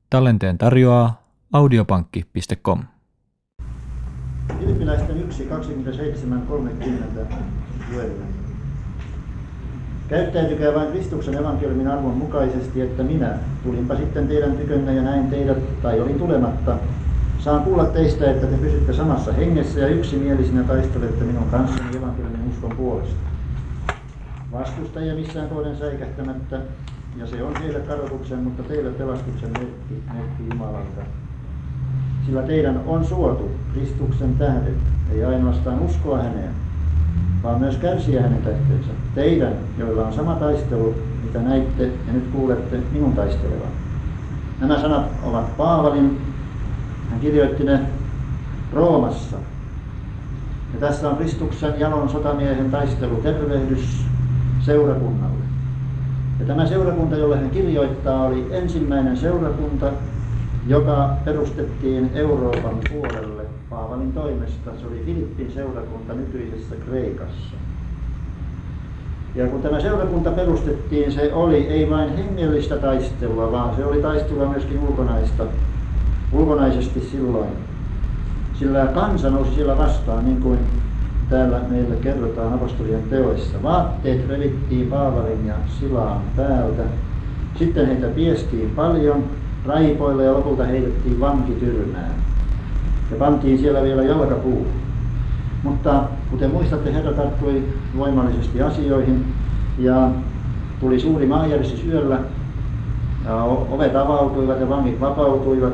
Tallenteen tarjoaa audiopankki.com. Filippiläisten 1.27.30 luemme. Käyttäytykää vain Kristuksen evankeliumin arvon mukaisesti, että minä, tulinpa sitten teidän tykönne ja näin teidät, tai olin tulematta, saan kuulla teistä, että te pysytte samassa hengessä ja yksimielisinä taistelette minun kanssani evankeliumin uskon puolesta. Vastustajia missään toinen säikähtämättä, ja se on heille kadotuksen, mutta teille pelastuksen merkki Jumalalta. Sillä teidän on suotu Kristuksen tähden, ei ainoastaan uskoa häneen, vaan myös kärsiä hänen tähteensä. Teidän, joilla on sama taistelu, mitä näitte ja nyt kuulette minun taistelevan. Nämä sanat ovat Paavalin. Hän kirjoitti ne Roomassa. Ja tässä on Kristuksen jalon sotamiehen taistelutervehdys seurakunnalle. Ja tämä seurakunta, jolle hän kirjoittaa, oli ensimmäinen seurakunta, joka perustettiin Euroopan puolelle Paavalin toimesta. Se oli Filippin seurakunta nykyisessä Kreikassa. Ja kun tämä seurakunta perustettiin, se oli ei vain hengellistä taistelua, vaan se oli taistelua myöskin ulkonaisesti silloin. Sillä kansa nousi siellä vastaan, niin kuin täällä meille kerrotaan apostolien teoissa. Vaatteet revittiin Paavalin ja Silaan päältä. Sitten heitä piestiin paljon raipoille ja lopulta heitettiin vankityrmään. Ja pantiin siellä vielä jalkapuuhun. Mutta kuten muistatte, Herra tarttui voimallisesti asioihin ja tuli suuri maanjäristys yöllä. Ja ovet avautuivat ja vangit vapautuivat.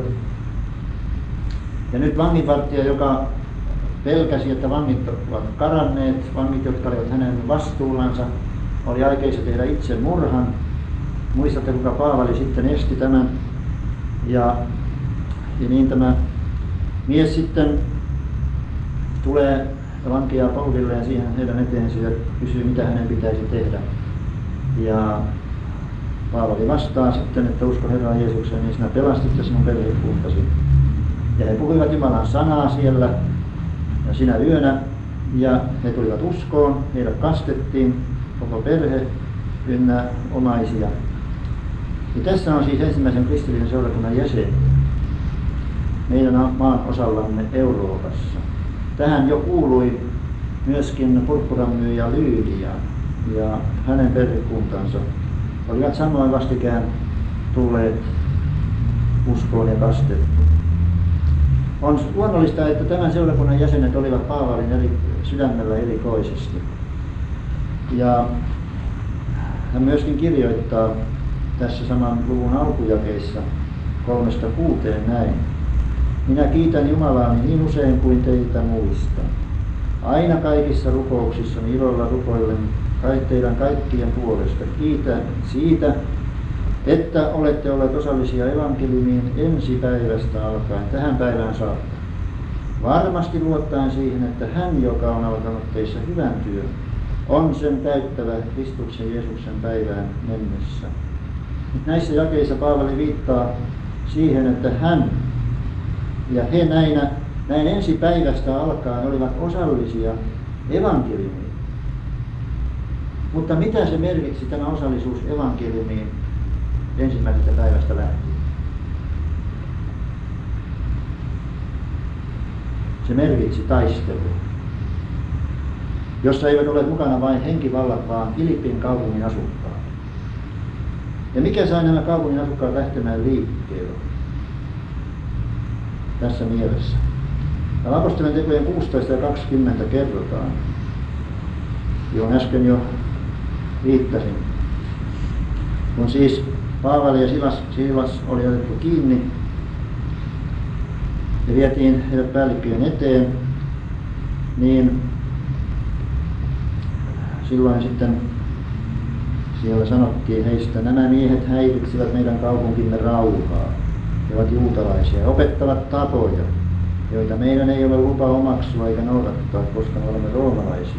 Ja nyt vanginvartija, joka pelkäsi, että vangit ovat karanneet, vangit, jotka olivat hänen vastuullansa, oli aikeissa tehdä itse murhan. Muistatte, kuinka Paavali sitten esti tämän. Ja niin tämä mies sitten tulee vankia polvilleen siihen heidän eteensä ja kysyy, mitä hänen pitäisi tehdä. Ja Paavali vastaa sitten, että usko Herran Jeesukseen, niin sinä pelastit ja sinun perhekuntasi. Ja he puhuivat Jumalan sanaa siellä ja sinä yönä, ja he tulivat uskoon, heidät kastettiin, koko perhe ynnä omaisia. Ja tässä on siis ensimmäisen kristillisen seurakunnan jäsen meidän maan osallamme Euroopassa. Tähän jo kuului myöskin purppuranmyyjä Lyydia ja hänen perhekuntansa. Olivat samoin vastikään tulleet uskoon ja kastettu. On luonnollista, että tämän seurakunnan jäsenet olivat Paavalin sydämellä erikoisesti. Ja hän myöskin kirjoittaa tässä saman luvun alkujakeissa 3-6 näin. Minä kiitän Jumalaani niin usein kuin teitä muistan. Aina kaikissa rukouksissani ilolla rukoillen teidän kaikkien puolesta. Kiitän siitä, että olette olleet osallisia evankeliumiin ensi päivästä alkaen tähän päivään saakka. Varmasti luottaen siihen, että hän, joka on alkanut teissä hyvän työn, on sen täyttävä Kristuksen Jeesuksen päivään mennessä. Nyt näissä jakeissa Paavali viittaa siihen, että hän ja he näin ensi päivästä alkaen olivat osallisia evankeliumiin. Mutta mitä se merkitsi tämä osallisuus evankeliumiin ensimmäisestä päivästä lähtien? Se merkitsi taistelua, jossa eivät ole mukana vain henkivallat, vaan Filippin kaupungin asukkaat. Ja mikä sai nämä kaupungin asukkaat lähtemään liikkeelle? Tässä mielessä. Täällä apostolien tekojen 16 ja 20 kerrotaan, johon äsken jo viittasin. Kun siis Paavali ja Siilas oli otettu kiinni ja vietiin heidät päällikköjen eteen, niin silloin sitten siellä sanottiin heistä, nämä miehet häiritsivät meidän kaupunkimme rauhaa. He ovat juutalaisia ja opettavat tapoja, joita meidän ei ole lupa omaksua eikä noudattaa, koska me olemme roomalaisia.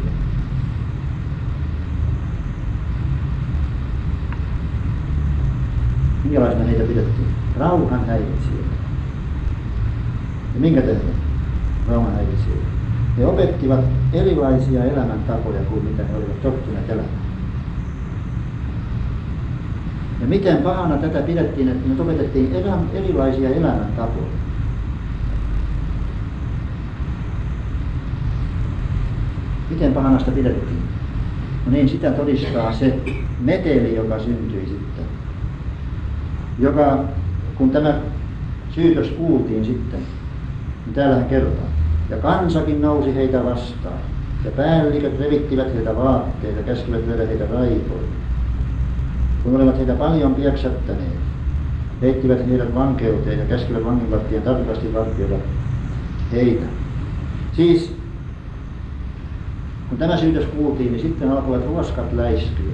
Minkälaisena heitä pidettiin? Rauhan häiritsijöitä. Ja minkä tähden rauhan häiritsijöitä? He opettivat erilaisia elämäntapoja kuin mitä he olivat tottuneet elämään. Ja miten pahana tätä pidettiin, että me opetettiin erilaisia elämäntapoja. Miten pahana sitä pidettiin? No niin, sitä todistaa se meteli, joka syntyi sitten. Joka, kun tämä syytös kuultiin sitten, niin täällähän kerrotaan. Ja kansakin nousi heitä vastaan. Ja päälliköt revittivät heitä vaatteita, käskivät lyödä heitä raipoille. Kun olivat heitä paljon pieksättäneet, heittivät heidät vankeuteen ja käskivät vanginvartijan tarkasti vartioida heitä. Siis, kun tämä syytös kuultiin, niin sitten alkoivat ruoskat läiskyä.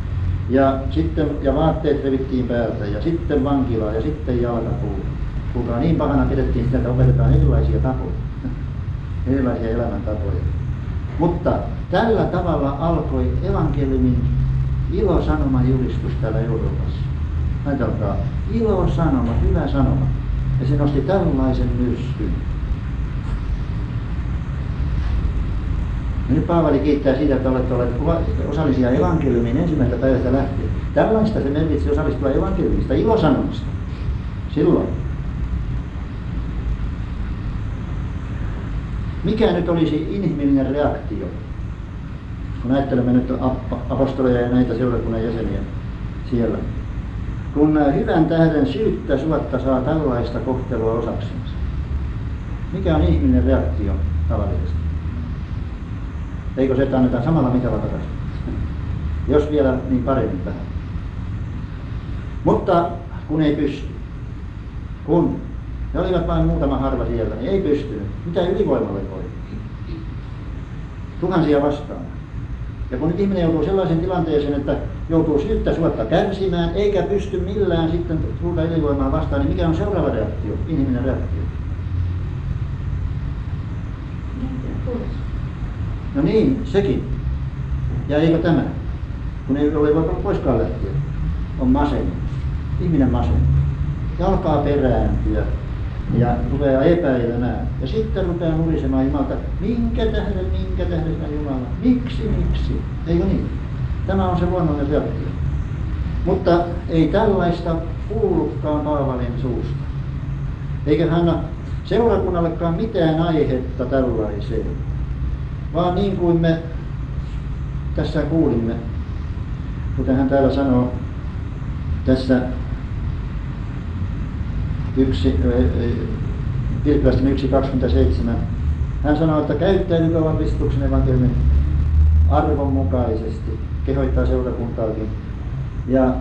Ja vaatteet revittiin päältä, ja sitten vankilaa, ja sitten jalkapuuta. Kuulkaa, niin pahana pidettiin sitä, että opetetaan erilaisia tapoja, erilaisia elämäntapoja. Mutta tällä tavalla alkoi evankeliumin ilosanoman julistus täällä Euroopassa. Ajatelkaa, ilosanoma, hyvä sanoma. Ja se nosti tällaisen myrskyn. Ja nyt Paavali kiittää siitä, että olette olleet osallisia evankeliumin ensimmäisestä päivästä lähtien. Tällaista se merkitsi osallistua evankeliumista, ilosanomasta. Silloin. Mikä nyt olisi inhimillinen reaktio, kun ajattelemme nyt apostoleja ja näitä seurakunnan jäseniä siellä? Kun hyvän tähden syyttä suotta saa tällaista kohtelua osaksensa. Mikä on ihminen reaktio tavallisesti? Eikö se, että annetaan samalla mitalla takaisin? Jos vielä, niin paremmin vähän. Mutta kun ei pysty. Kun ne olivat vain muutama harva siellä, niin ei pystynyt. Mitä ylivoimalle voi? Tuhansia vastaan. Ja kun nyt ihminen joutuu sellaisen tilanteeseen, että joutuu syyttä suotta kärsimään, eikä pysty millään sitten suurta ylivoimaa vastaan, niin mikä on seuraava reaktio, inhimillinen reaktio? No niin, sekin. Ja eikö tämä? Kun ei ole voi poiskaan lähteä. On masennus. Ihminen masennus. Ja alkaa perääntyä ja rupeaa epäilemään. Ja sitten rupeaa nurisemaan Jumalta, minkä tähden Jumala? Miksi? Eikö niin? Tämä on se luonnollinen reaktio. Mutta ei tällaista kuullutkaan Paavalin suusta. Eikä hän seurakunnallekaan mitään aihetta tällaiseen. Vaan niin kuin me tässä kuulimme, kuten hän täällä sanoo, tässä Filippiläisten 1.27. Hän sanoo, että käyttäytykää Kristuksen evankeliumin arvon mukaisesti, kehoittaa seurakuntaakin. Ja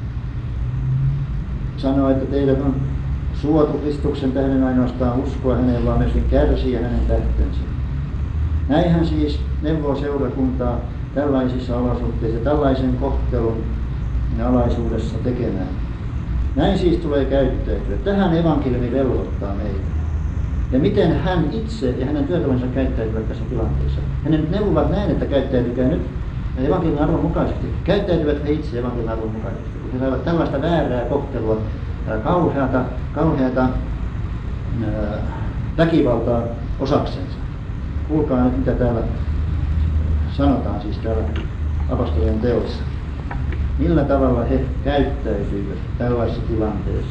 sanoo, että teidät on suotu Kristuksen tähden ainoastaan uskoa häneen, vaan myöskin kärsiä hänen tähtensä. Näin hän siis neuvoo seurakuntaa tällaisissa olosuhteissa, tällaisen kohtelun alaisuudessa tekemään. Näin siis tulee käyttäytyä. Tähän evankeliumi velvoittaa meitä. Ja miten hän itse ja hänen työkalensa käyttäytyvät tässä tilanteessa. Hänen neuvovat näin, että käyttäytykää nyt evankeliumin arvon mukaisesti. Käyttäytyvät he itse evankeliumin arvon mukaisesti. Kun he saivat tällaista väärää kohtelua, kauheata väkivaltaa osaksensa. Kuulkaa nyt, mitä täällä sanotaan siis täällä apostolien teoissa. Millä tavalla he käyttäytyivät tällaisessa tilanteessa.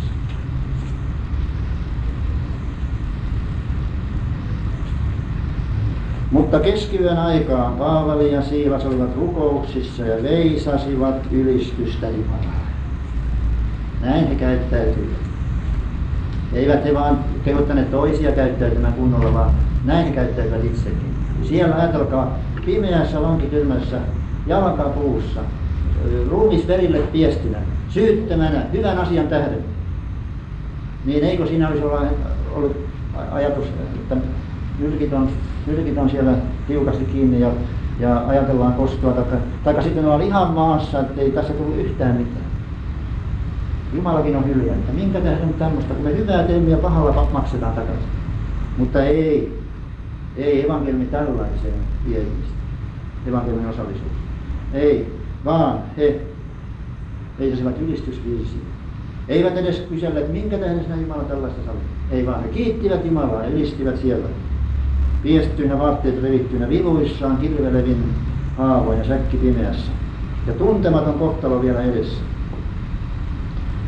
Mutta keskiyön aikaan Paavali ja Siilas olivat rukouksissa ja veisasivat ylistystä Jumalalle. Näin he käyttäytyivät. Eivät he vaan kehottaneet toisia käyttäytymään kunnolla, vaan näin he käyttäytyvät itsekin. Siellä ajatelkaa, pimeässä vankityrmässä, jalkapuussa, ruumis verille piestinä, syyttömänä, hyvän asian tähden. Niin eikö siinä olisi ollut ajatus, että nyrkit on siellä tiukasti kiinni ja ajatellaan kostoa, tai sitten ollaan ihan maassa, että ei tässä tullut yhtään mitään. Jumalakin on hyljää, minkä tähden tämmöistä, kun me hyvää teemme ja pahalla maksetaan takaisin. Mutta ei evankeliumi tällaiseen vie ihmistä, evankeliumin osallisuus. Ei, vaan he veisasivat ylistysviisiä. Eivät edes kyselleet, minkä tähden sinä Jumala tällaista sallit. Ei vaan, he kiittivät Jumalaa ja ylistivät siellä. Piesttyinä, vaatteet revittyinä, viluissaan, kirvelevin haavoin ja säkki pimeässä. Ja tuntematon kohtalo vielä edessä.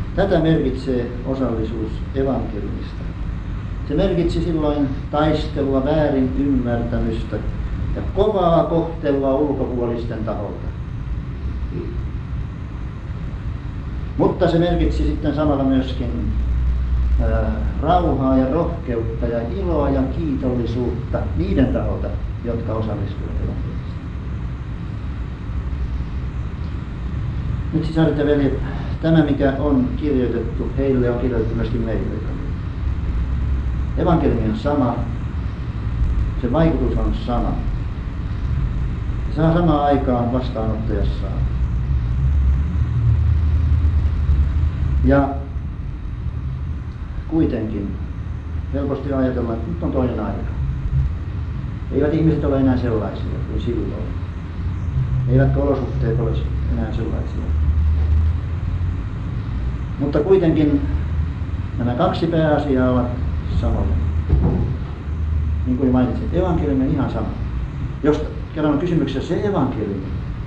Tätä merkitsee osallisuus evankeliumista. Se merkitsi silloin taistelua, väärin ymmärtämystä ja kovaa kohtelua ulkopuolisten taholta. Mutta se merkitsi sitten samalla myöskin rauhaa ja rohkeutta ja iloa ja kiitollisuutta niiden taholta, jotka osallistuivat evankeliumista. Nyt sisaret ja veljet, tämä mikä on kirjoitettu, heille on kirjoitettu myöskin meille. Evankeliumi on sama, se vaikutus on sama. Se saa samaan aikaan vastaanottajassaan. Ja kuitenkin helposti ajatellaan, että nyt on toinen aika. Eivät ihmiset ole enää sellaisia kuin silloin. Eivätkä olosuhteet ole enää sellaisia. Mutta kuitenkin nämä kaksi pääasiaa ovat samoja. Niin kuin mainitsin, evankeliumi on ihan sama. Jos kerran on kysymyksessä se evankeliumi,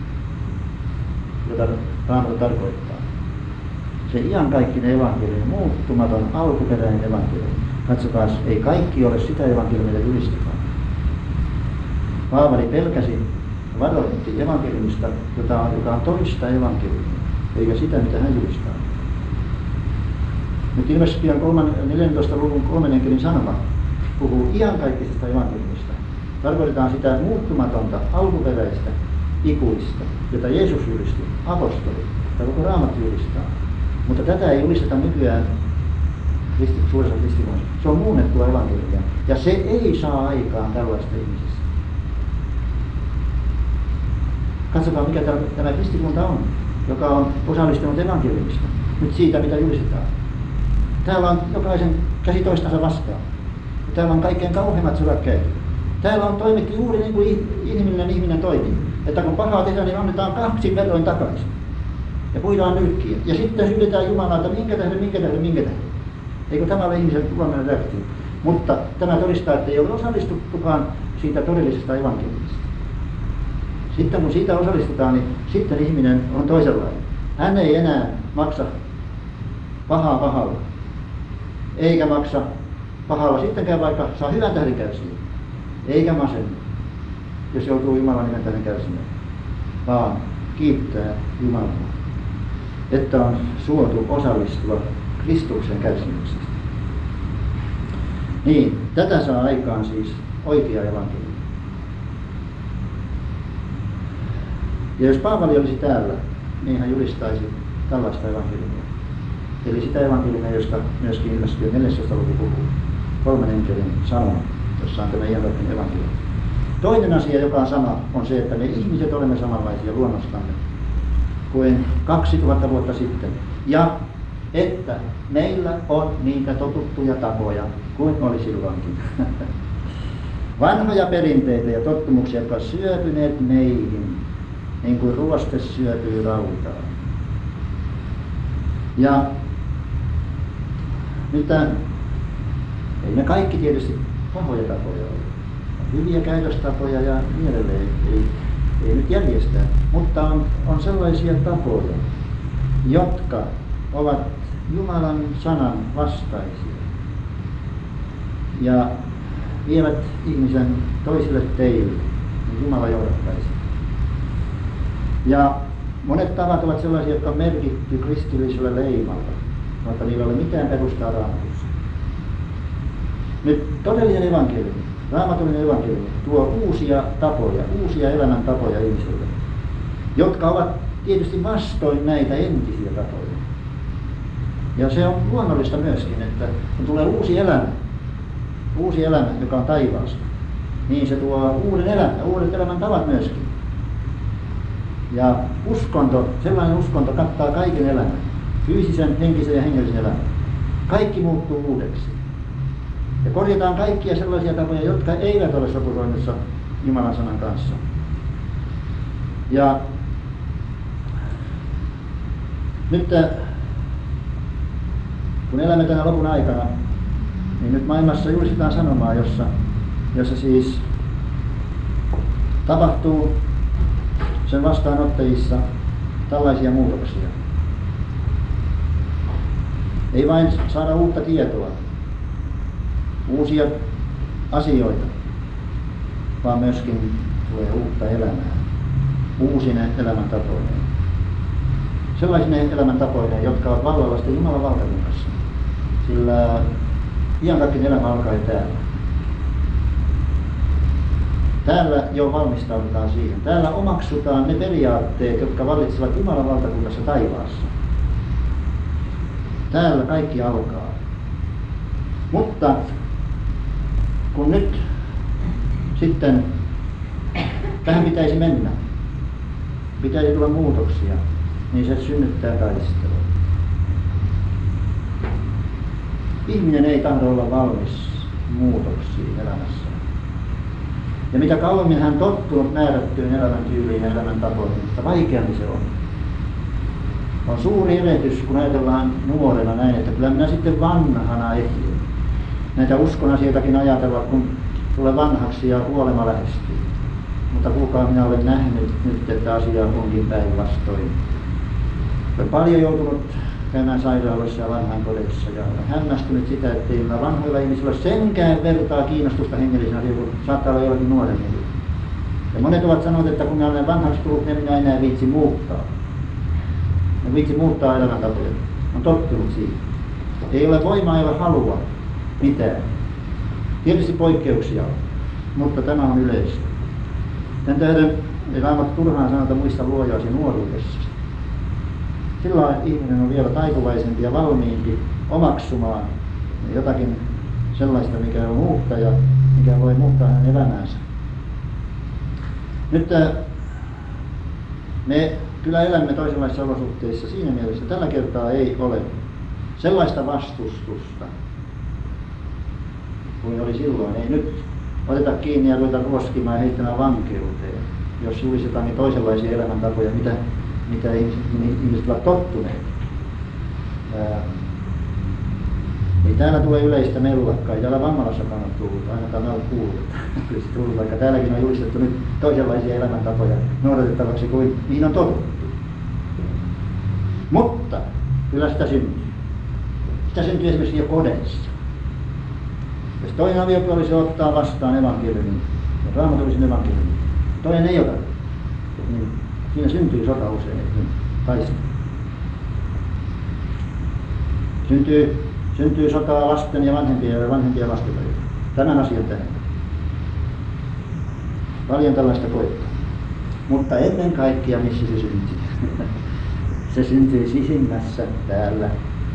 jota Raamattu tarkoittaa, se iankaikkinen evankeliumi, muuttumaton alkuperäinen evankeliumi. Katsokaa, ei kaikki ole sitä evankeliumia julistetaan. Paavali pelkäsi, varoitti evankeliumista, joka on toista evankeliumia, eikä sitä, mitä hän julistaa. Nyt ilmeisesti 14. luvun 3. enkelin sanoma puhuu iankaikkisesta evankeliumista. Tarkoitetaan sitä muuttumatonta, alkuperäistä, ikuista, jota Jeesus julisti, apostoli, tai koko Raamattu julistaa. Mutta tätä ei julisteta nykyään suuressa kristikunnassa. Se on muunnettua evankeliumia, ja se ei saa aikaan tällaista ihmisissä. Katsotaan, mikä tämä kristikunta on, joka on osallistunut evankeliumista, nyt siitä, mitä julistetaan. Täällä on jokaisen käsi toistansa vastaan. Ja täällä on kaikkein kauheimmat sodat käyty. Täällä on toimittu juuri niin kuin inhimillinen ihminen toimii. Että kun pahaa tehdään, niin annetaan 2 verroin takaisin. Ja puidaan nyrkkiä. Ja sitten syydetään Jumalaa, että minkä tähden. Eikö tämä ole ihmisen luonnollinen reaktio? Mutta tämä todistaa, että ei ole osallistuttukaan siitä todellisesta evankeliumista. Sitten kun siitä osallistutaan, niin sitten ihminen on toisenlainen. Hän ei enää maksa pahaa pahalla. Eikä maksa pahalla sittenkään, vaikka saa hyvän tähden kärsiä. Eikä masennu, jos joutuu Jumalan nimen tähden kärsimään. Vaan kiittää Jumalaa, että on suotu osallistua Kristuksen kärsimyksestä. Niin, tätä saa aikaan siis oikea evankeliumi. Ja jos Paavali olisi täällä, niin hän julistaisi tällaista evankeliumia. Eli sitä evankeliumia, josta myöskin ilmestyy 14. luku puhuu. 3. enkelin sanoma, jossa on tämä iankaikkinen evankeliumi. Toinen asia, joka on sama, on se, että me ihmiset olemme samanlaisia luonnostamme kuin 2000 vuotta sitten. Ja että meillä on niitä totuttuja tapoja kuin oli silloinkin. Vanhoja perinteitä ja tottumuksia, jotka ovat syöpyneet meihin, niin kuin ruoste syöpyy rautaan. Ja mitä, ei ne kaikki tietysti pahoja tapoja ole. Hyviä käytöstapoja ja niin edelleen ei nyt järjestää, mutta on sellaisia tapoja, jotka ovat Jumalan sanan vastaisia ja vievät ihmisen toisille teille, niin Jumala johdattaisi. Ja monet tavat ovat sellaisia, jotka on merkitty kristillisellä leimalla, vaikka niillä ei ole mitään perustaa Raamatussa. Nyt todellinen evankeliumi, raamatullinen evankeliumi tuo uusia tapoja, uusia elämäntapoja ihmisille, jotka ovat tietysti vastoin näitä entisiä tapoja. Ja se on luonnollista myöskin, että kun tulee uusi elämä, joka on taivaasta, niin se tuo uuden elämän, uudet elämäntavat myöskin. Ja uskonto, sellainen uskonto kattaa kaiken elämän, fyysisen, henkisen ja hengellisen elämän. Kaikki muuttuu uudeksi. Ja korjataan kaikkia sellaisia tapoja, jotka eivät ole sopusoinnussa Jumalan sanan kanssa. Ja nyt kun elämme tänä lopun aikana, niin nyt maailmassa julistetaan sanomaa, jossa siis tapahtuu sen vastaanottajissa tällaisia muutoksia. Ei vain saada uutta tietoa, uusia asioita, vaan myöskin tulee uutta elämää, uusine elämäntapoineen. Sellaisine elämäntapoineen, jotka ovat vallalla sitten Jumalan valtakunnassa. Sillä iankaikkinen elämä alkaa jo täällä. Täällä jo valmistaudutaan siihen. Täällä omaksutaan ne periaatteet, jotka vallitsevat Jumalan valtakunnassa taivaassa. Täällä kaikki alkaa. Mutta kun nyt sitten tähän pitäisi mennä, pitäisi tulla muutoksia, niin se synnyttää taistelua. Ihminen ei tahdo olla valmis muutoksiin elämässä. Ja mitä kauemmin hän tottunut määrättyyn elämäntyyliin ja elämäntapoihin, mutta vaikeampi se on. On suuri eletys, kun ajatellaan nuorena näin, että kyllä minä sitten vanhana ehdin. Näitä uskon asioitakin ajatella, kun tulee vanhaksi ja kuolema lähestyy. Mutta kuulkaa, minä olen nähnyt nyt, että asia onkin päinvastoin. Olen paljon joutunut käymään sairaaloissa ja vanhainkodeissa ja olen hämmästynyt sitä, että ei vanhoilla ihmisillä ole senkään vertaa kiinnostusta hengellisen asiaan, kun saattaa olla jollakin nuoremmilla. Ja monet ovat sanoneet, että kun minä olen vanhaksi tullut, niin minä enää viitsi muuttaa. En viitsi muuttaa elämäntapoja. On tottunut siihen. Ei ole voimaa, ei ole halua mitään. Tietysti poikkeuksia on, mutta tämä on yleistä. Tämän tähden ei Raamattu turhaan sanota muista luojaasi nuoruudessa. Silloin ihminen on vielä taipuvaisempi ja valmiimpi omaksumaan jotakin sellaista, mikä on uutta ja mikä voi muuttaa hänen elämäänsä. Nyt me kyllä elämme toisenlaisissa olosuhteissa siinä mielessä. Tällä kertaa ei ole sellaista vastustusta kuin oli silloin. Ei nyt oteta kiinni ja ruveta ruoskimaan ja heittämään vankeuteen, jos olisi jotain toisenlaisia elämäntapoja, mitä ihmiset ovat tottuneet. Ei täällä tule yleistä mellakkaa, ei täällä Vammalassakaan ole tullut, ainakaan ole kuullut, vaikka täälläkin on julistettu nyt toisenlaisia elämäntapoja noudatettavaksi kuin niin on totuttu. Mutta kyllä sitä syntyy. Sitä syntyy esimerkiksi jo kodeissa. Jos toinen aviopuoliso ottaa vastaan evankeliumin, raamatullisen evankeliumin, toinen ei ota, niin siinä syntyy sota usein, niin taistelu. Syntyy sotaa lasten ja vanhempien lasten välillä. Tämän asian tähän. Paljon tällaista koettaa. Mutta ennen kaikkea missä se syntyy? Se syntyy sisimmässä täällä.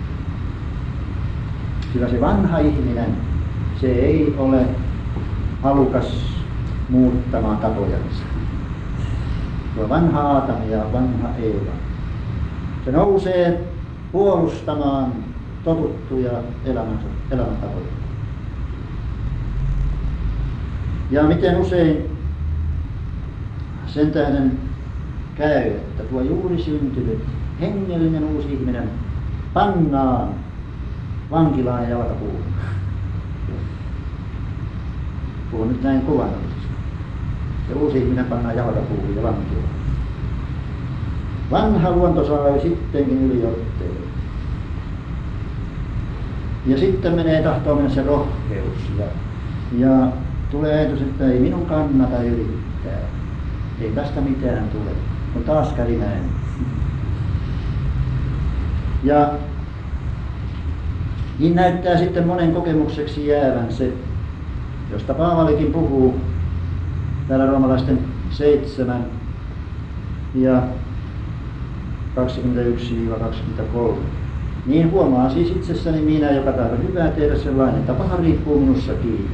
Sillä se vanha ihminen, se ei ole halukas muuttamaan tapojansa. Tuo vanha Aatam ja vanha Eeva. Se nousee puolustamaan totuttuja elämäntapoja. Ja miten usein sen tähden käy, että tuo juuri syntynyt hengellinen uusi ihminen pannaan vankilaan ja jalkapuuhun. Puhun nyt näin kuvannollisesti. Se uusi ihminen pannaan jalkapuuhun ja vankilaan. Vanha luonto saa sittenkin yliotteen. Ja sitten tahtoo mennä se rohkeus ja tulee ajatus, että ei minun kannata yrittää. Ei tästä mitään tule. No taas kävi näin. Ja niin näyttää sitten monen kokemukseksi jäävän se, josta Paavalikin puhuu täällä roomalaisten 7 ja 21-23. Niin huomaan siis itsessäni minä, joka tahdon hyvää tehdä sellainen, että paha riippuu minussa kiinni.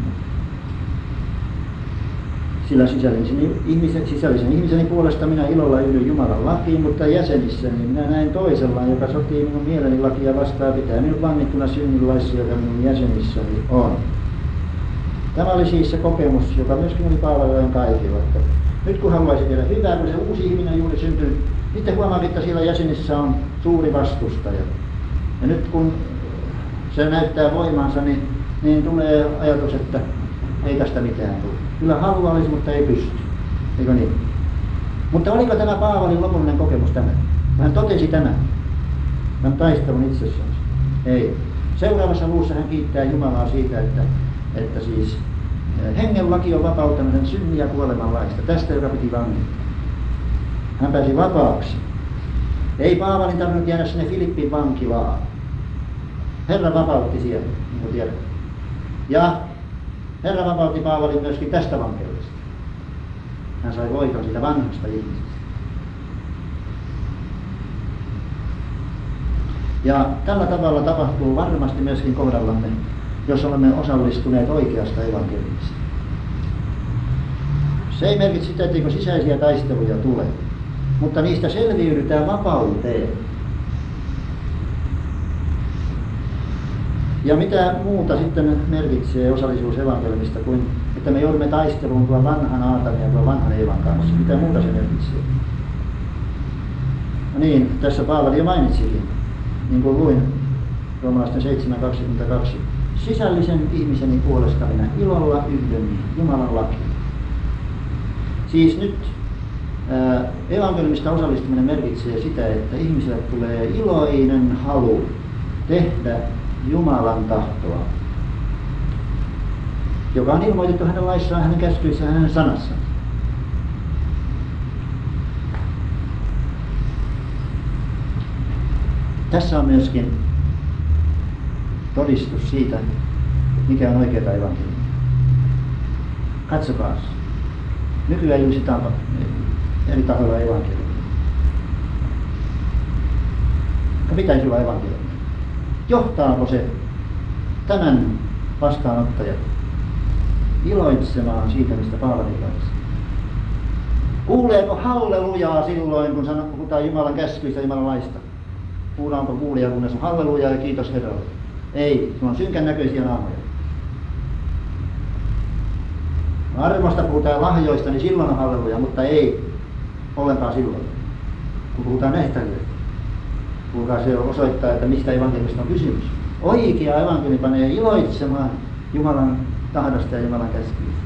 Sillä sisällisen ihmiseni puolesta minä ilolla yhdyn Jumalan lakiin, mutta jäsenissäni minä näen toisellaan, joka sotii minun mieleni lakia vastaan, pitää minut vangittuna synninlaissa, joka minun jäsenissäni on. Tämä oli siis se kokemus, joka myöskin oli Paavalilla kaikilla, että nyt kun haluaisin tehdä hyvää, kun se uusi ihminen juuri syntynyt, sitten huomaan, että siellä jäsenissä on suuri vastustaja. Ja nyt kun se näyttää voimansa, niin tulee ajatus, että ei tästä mitään tule. Kyllä halua olisi, mutta ei pysty. Eikö niin? Mutta oliko tämä Paavalin lopullinen kokemus tämä? Hän totesi tämän taistelun itsessään. Ei. Seuraavassa luvussa hän kiittää Jumalaa siitä, että siis hengen laki on vapauttanut sen synnin ja kuoleman laista. Tästä, joka piti vangittaa. Hän pääsi vapaaksi. Ei Paavalin tarvinnut jäädä sinne Filippin vankilaan. Herra vapautti siellä, niin kuin tiedät. Ja Herra vapautti Paavalin myöskin tästä vankeudesta. Hän sai voiton siitä vanhasta ihmisestä. Ja tällä tavalla tapahtuu varmasti myöskin kohdallamme, jos olemme osallistuneet oikeasta evankeliumista. Se ei merkitse sitä, etteikö sisäisiä taisteluja tule, mutta niistä selviydytään vapauteen. Ja mitä muuta sitten merkitsee osallisuus evankeliumista kuin, että me joudumme taisteluun tuon vanhan Aatamin ja tuon vanhan Eevan kanssa. Mitä muuta se merkitsee? No niin, tässä Paavali jo mainitsikin, niin kuin luin Roomalaisten 7.22. Sisällisen ihmiseni puolesta minä ilolla yhdyn Jumalan lakiin. Siis nyt evankeliumista osallistuminen merkitsee sitä, että ihmiselle tulee iloinen halu tehdä Jumalan tahtoa, joka on ilmoitettu hänen laissaan, hänen käskyissään, hänen sanassaan. Tässä on myöskin todistus siitä, mikä on oikeaa evankeliumia. Katsokaa. Nykyään julistetaan eri tahoilla evankeliumia. Pitäisi olla evankeliumia. Johtaako se tämän vastaanottajat iloitsemaan siitä, mistä Paavali iloitsee? Kuuleeko hallelujaa silloin, kun puhutaan Jumalan käskyistä ja Jumalan laista? Kuullaanko kuulija, kun on hallelujaa ja kiitos Herralle? Ei, se on synkän näköisiä naamoja. Armosta puhutaan lahjoista, niin silloin on halleluja, mutta ei ollenkaan silloin, kun puhutaan näistä asioista. Kuulkaa, se osoittaa, että mistä evankeliumista on kysymys. Oikea evankeliumi panee iloitsemaan Jumalan tahdosta ja Jumalan käskyistä.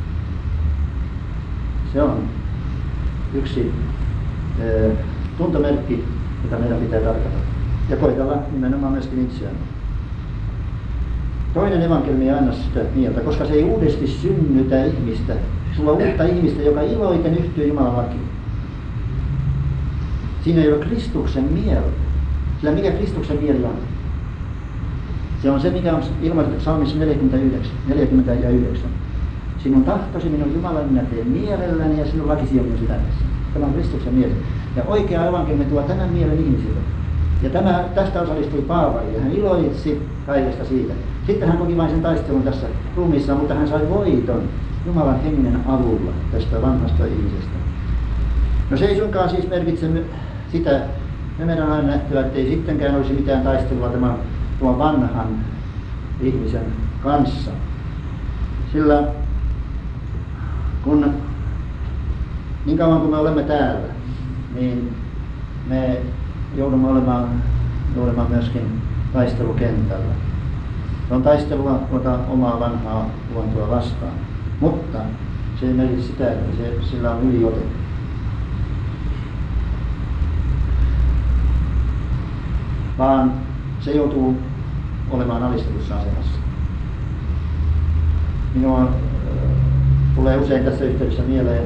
Se on yksi tuntomerkki, jota meidän pitää tarkata. Ja koitella nimenomaan myöskin itseään. Toinen evankeliumi aina sitä mieltä, koska se ei uudesti synnytä ihmistä. Sulla on uutta ihmistä, joka iloiten yhtyy Jumalan lakiin. Siinä ei ole Kristuksen mieltä. Sillä mikä Kristuksen mieli on? Se on se, mikä on ilmoitettu psalmissa 49. Sinun tahtosi, minun Jumalan, minä teen mielelläni ja sinun lakisi on minun sydämessä. Tämä on Kristuksen mieli. Ja oikea evankeliumi tuo tämän mielen ihmisille. Ja tästä osallistui Paavali ja hän iloitsi kaikesta siitä. Sitten hän koki vain sen taistelun tässä ruumiissa, mutta hän sai voiton Jumalan hengen avulla tästä vanhasta ihmisestä. No se ei suinkaan siis merkitse sitä, me meidän on aina nähtyä, että ei sittenkään olisi mitään taistelua tuon vanhan ihmisen kanssa. Sillä kun niin kauan kuin me olemme täällä, niin me joudumme olemaan myöskin taistelukentällä. Se on taistelua tuota omaa vanhaa luontoa vastaan, mutta se ei merkitse sitä, että sillä on yliote. Vaan se joutuu olemaan alistetussa asemassa. Minua tulee usein tässä yhteydessä mieleen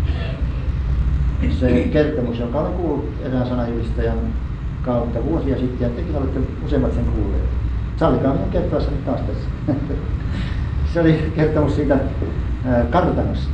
se kertomus, jonka olen kuullut erään sananjulistajan kautta vuosia sitten, ja tekin olette useimmat sen kuulleet. Sallikaa minun kertoa se nyt taas tässä. Se oli kertomus siitä kartanosta.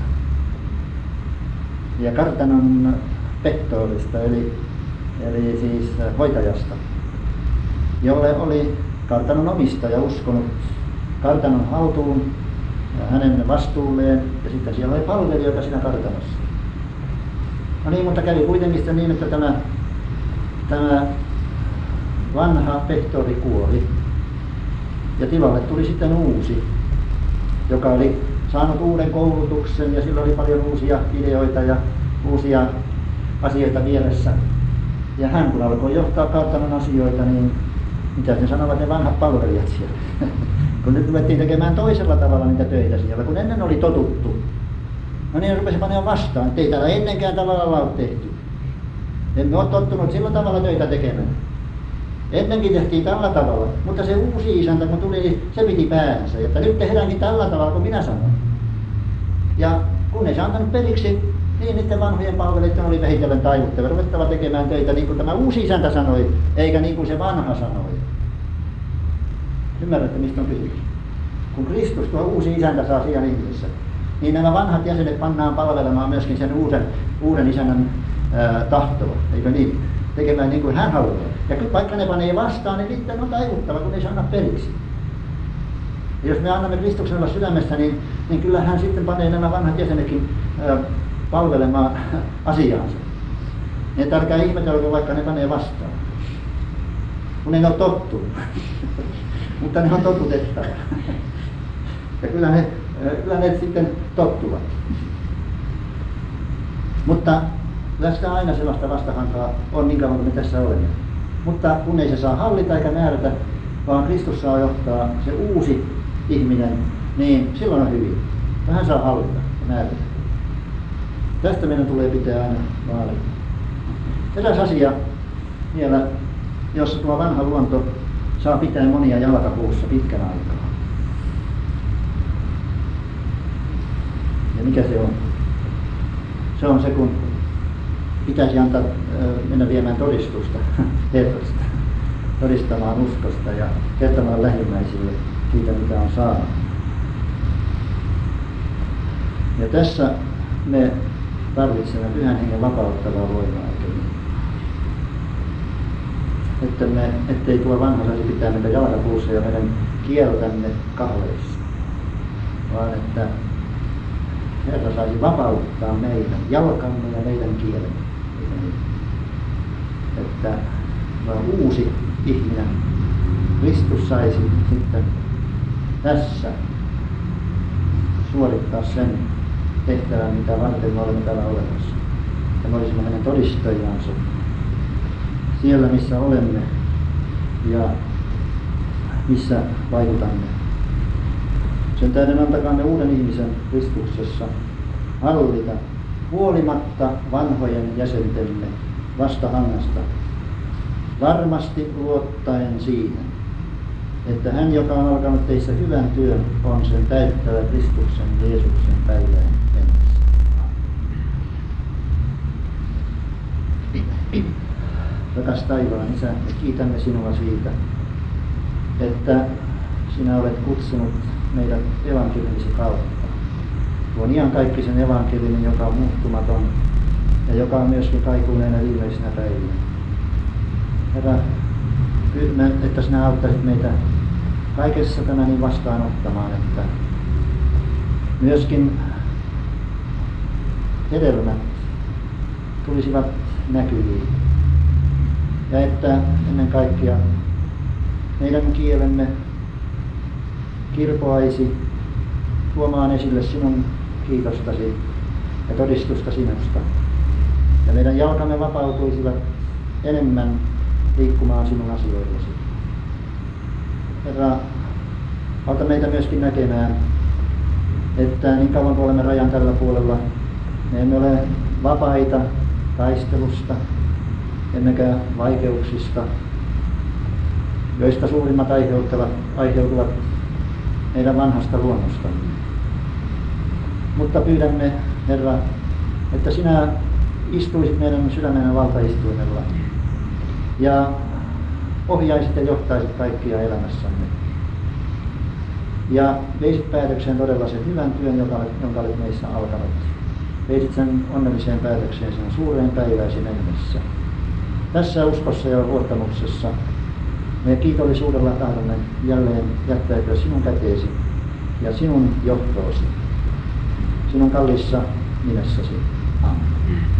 Ja kartanon pehtorista, eli siis hoitajasta, jolle oli kartanon omistaja uskonut kartanon haltuun hänen vastuulleen, ja sitten siellä oli palvelijoita siinä kartanossa. No niin, mutta kävi kuitenkin niin, että tämä vanha pehtori kuoli. Ja tilalle tuli sitten uusi, joka oli saanut uuden koulutuksen ja sillä oli paljon uusia ideoita ja uusia asioita mielessä. Ja hän kun alkoi johtaa kartanon asioita, niin mitä ne sanovat ne vanhat palvelijat siellä? Kun nyt ruvettiin tekemään toisella tavalla niitä töitä siellä, kun ennen oli totuttu. No niin, rupesi panemaan vastaan, että ei täällä ennenkään tavalla ole tehty. Emme ole tottunut sillä tavalla töitä tekemään. Ennenkin tehtiin tällä tavalla, mutta se uusi isäntä kun tuli, niin se piti päänsä, että nyt tehdäänkin tällä tavalla kuin minä sanoin. Ja kun ei se antanut periksi, niin niiden vanhojen palvelijoiden oli vähitellen taivuttava, ruvettava tekemään töitä niin kuin tämä uusi isäntä sanoi, eikä niin kuin se vanha sanoi. Ymmärrätte, mistä on kysymys? Kun Kristus, tuo uusi isäntä, saa siellä ihmisessä, niin nämä vanhat jäsenet pannaan palvelemaan myöskin sen uuden isännän tahtoa, eikö niin? Tekemään niin kuin hän haluaa. Ja vaikka ne panee vastaan, niin sitten on taivuttava, kun ei se anna periksi. Ja jos me annamme Kristuksen olla sydämessä, niin kyllä hän sitten panee nämä vanhat jäsenetkin palvelemaan asiaansa. Niin älkää ihmetelkö, vaikka ne panee vastaan. Kun ne on tottunut. Mutta ne on totutettava. Ja kyllä ne sitten tottuvat. Mutta tästä aina sellaista vastahankaa on niin kauan kuin me tässä olemme. Mutta kun ei se saa hallita eikä määrätä, vaan Kristus saa johtaa se uusi ihminen, niin silloin on hyvin. Hän saa hallita ja määrätä. Tästä meidän tulee pitää aina vaalia. Eräs asia vielä, jossa tuo vanha luonto saa pitää monia jalkapuussa pitkän aikaa. Ja mikä se on? Se on se, kun pitäisi antaa mennä viemään todistusta Herrasta, todistamaan uskosta ja kertomaan lähimmäisille siitä, mitä on saanut. Ja tässä me tarvitsemme Pyhän Hengen vapauttavaa voimaa, ettei tuo vanha saisi pitää meitä jalkapuussa ja meidän kieltämme kahleissa, vaan että Herra saisi vapauttaa meidän jalkamme ja meidän kielemme. Että uusi ihminen, Kristus saisi sitten tässä suorittaa sen tehtävän, mitä varten me olemme täällä olemassa. Ja me olisimme hänen todistajansa siellä, missä olemme ja missä vaikutamme. Sen tähden antakaamme uuden ihmisen Kristuksessa hallita huolimatta vanhojen jäsentemme vastahangasta, varmasti luottaen siihen, että hän, joka on alkanut teissä hyvän työn, on sen täyttävä Kristuksen Jeesuksen päivään mennessä. Rakas taivaan Isä, me kiitämme sinua siitä, että sinä olet kutsunut meidät evankeliumisi kautta. Tuon iankaikkisen evankeliumin, joka on muuttumaton ja joka on myöskin kaikuneena viimeisenä päivinä. Herra, pyydämme, että sinä auttaisit meitä kaikessa tämä niin vastaanottamaan, että myöskin hedelmät tulisivat näkyviin. Ja että ennen kaikkea meidän kielemme kirpoaisi tuomaan esille sinun kiitostasi ja todistusta sinusta. Ja meidän jalkamme vapautuisivat enemmän liikkumaan sinun asioillasi. Herra, auta meitä myöskin näkemään, että niin kauan kuin olemme rajan tällä puolella, me emme ole vapaita taistelusta, emmekä vaikeuksista, joista suurimmat aiheutuvat meidän vanhasta luonnostamme. Mutta pyydämme, Herra, että sinä istuisit meidän sydämenen valtaistuimella ja ohjaisit ja johtaisit kaikkia elämässämme. Ja veisit päätökseen todella sen hyvän työn, jonka olet meissä alkanut. Veisit sen onnelliseen päätökseen sen suureen päivääsi mennessä. Tässä uskossa ja luottamuksessa me kiitollisuudella tahdomme jälleen jättäytyä sinun käteesi ja sinun johtoosi, sinun kalliissa nimessäsi. Amen.